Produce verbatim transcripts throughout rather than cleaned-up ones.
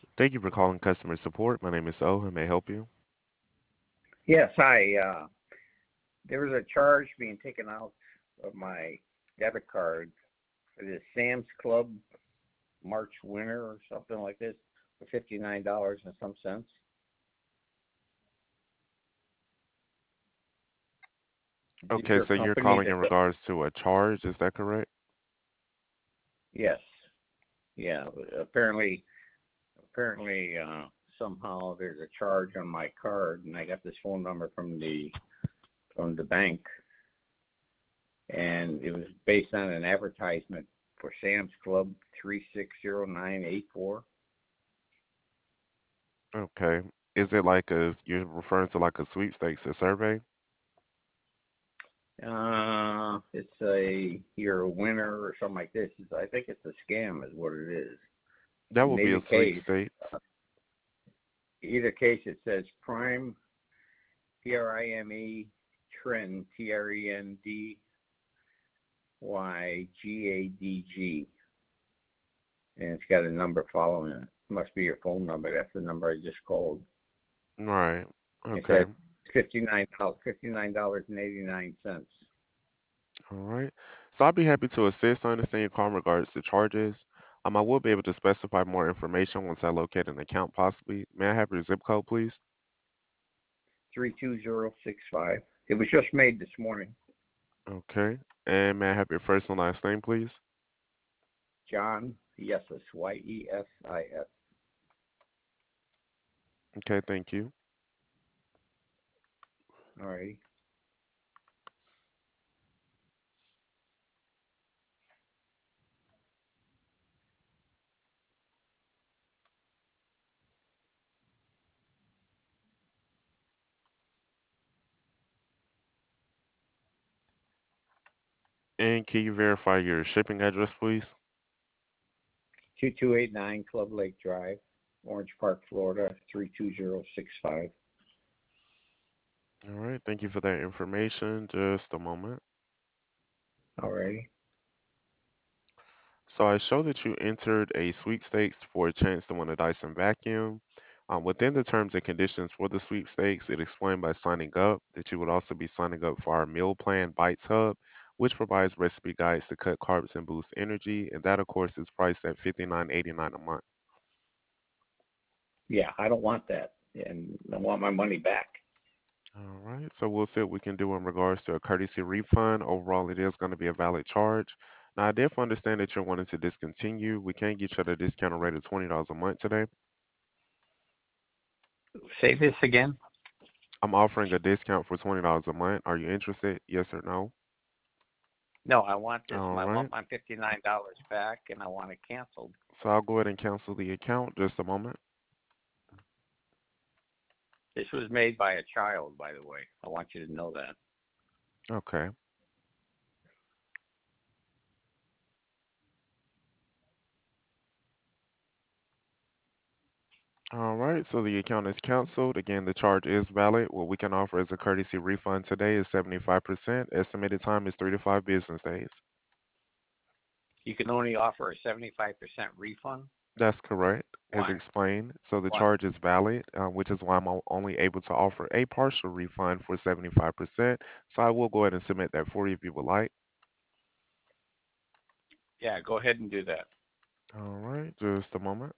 Thank you for calling customer support. My name is O. How may I help you? Yes, hi. Uh, there was a charge being taken out of my debit card for this Sam's Club March winner or something like this for fifty-nine dollars and some cents. Is Okay, your so you're company calling that in does? regards to a charge, is that correct? Yes. Yeah. Apparently, apparently, uh, somehow there's a charge on my card, and I got this phone number from the from the bank, and it was based on an advertisement for Sam's Club three six zero nine eight four. Okay. Is it like a, you're referring to like a sweepstakes, a survey? Uh, it's a you're a winner or something like this. It's, I think it's a scam, is what it is. That In would be either a case, sweepstakes. either case, it says Prime P R I M E Trend T R E N D Y G A D G, and it's got a number following it. Must be your phone number. That's the number I just called. Right. It Okay. said fifty nine dollars fifty nine dollars and eighty nine cents. All right. So I'll be happy to assist. I understand your call in regards to charges. Um, I will be able to specify more information once I locate an account possibly. May I have your zip code, please? Three two zero six five. It was just made this morning. Okay. And may I have your first and last name, please? John Yesus, Y E S I S. Okay, thank you. All right. And can you verify your shipping address, please? two two eight nine Club Lake Drive, Orange Park, Florida, three two zero six five. All right, thank you for that information. Just a moment. All righty. So I show that you entered a sweepstakes for a chance to win a Dyson vacuum. Um, within the terms and conditions for the sweepstakes, it explained by signing up that you would also be signing up for our meal plan Bites Hub, which provides recipe guides to cut carbs and boost energy, and that of course is priced at fifty-nine eighty-nine a month. Yeah, I don't want that. And I want my money back. All right, so we'll see what we can do in regards to a courtesy refund. Overall, it is going to be a valid charge. Now, I definitely understand that you're wanting to discontinue. We can get you at a discounted rate of twenty dollars a month today. Say this again. I'm offering a discount for twenty dollars a month. Are you interested? Yes or no? No, I want this. All I right. want my fifty-nine dollars back, and I want it canceled. So I'll go ahead and cancel the account. Just a moment. This was made by a child, by the way. I want you to know that. Okay. All right. So the account is canceled. Again, the charge is valid. What we can offer as a courtesy refund today is seventy-five percent. Estimated time is three to five business days. You can only offer a seventy-five percent refund. That's correct, as Why? explained. So the Why? charge is valid, uh, which is why I'm o- only able to offer a partial refund for seventy-five percent. So I will go ahead and submit that for you if you would like. Yeah, go ahead and do that. All right, just a moment.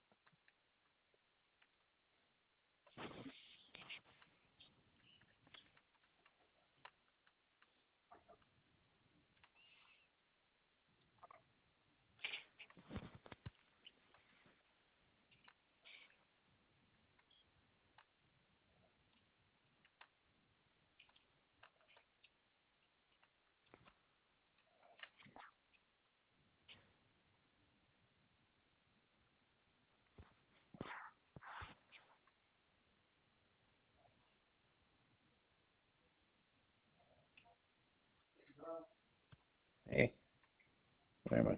Hey, wait a minute.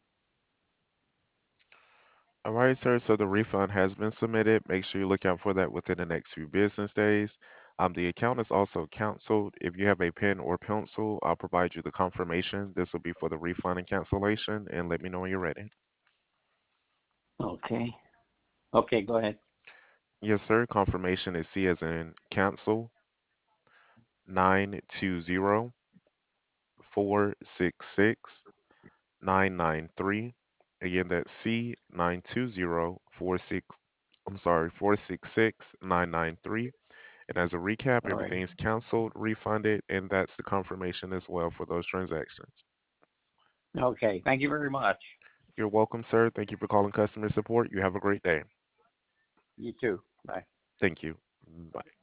All right, sir. So the refund has been submitted. Make sure you look out for that within the next few business days. Um, the account is also canceled. If you have a pen or pencil, I'll provide you the confirmation. This will be for the refund and cancellation, and let me know when you're ready. Okay. Okay, go ahead. Yes, sir. Confirmation is C as in cancel nine two zero four six six nine nine three. Again, that's C nine two zero four six. I'm sorry, four six six nine nine three. And as a recap, All right. everything's canceled, refunded, and that's the confirmation as well for those transactions. Okay. Thank you very much. You're welcome, sir. Thank you for calling customer support. You have a great day. You too. Bye. Thank you. Bye.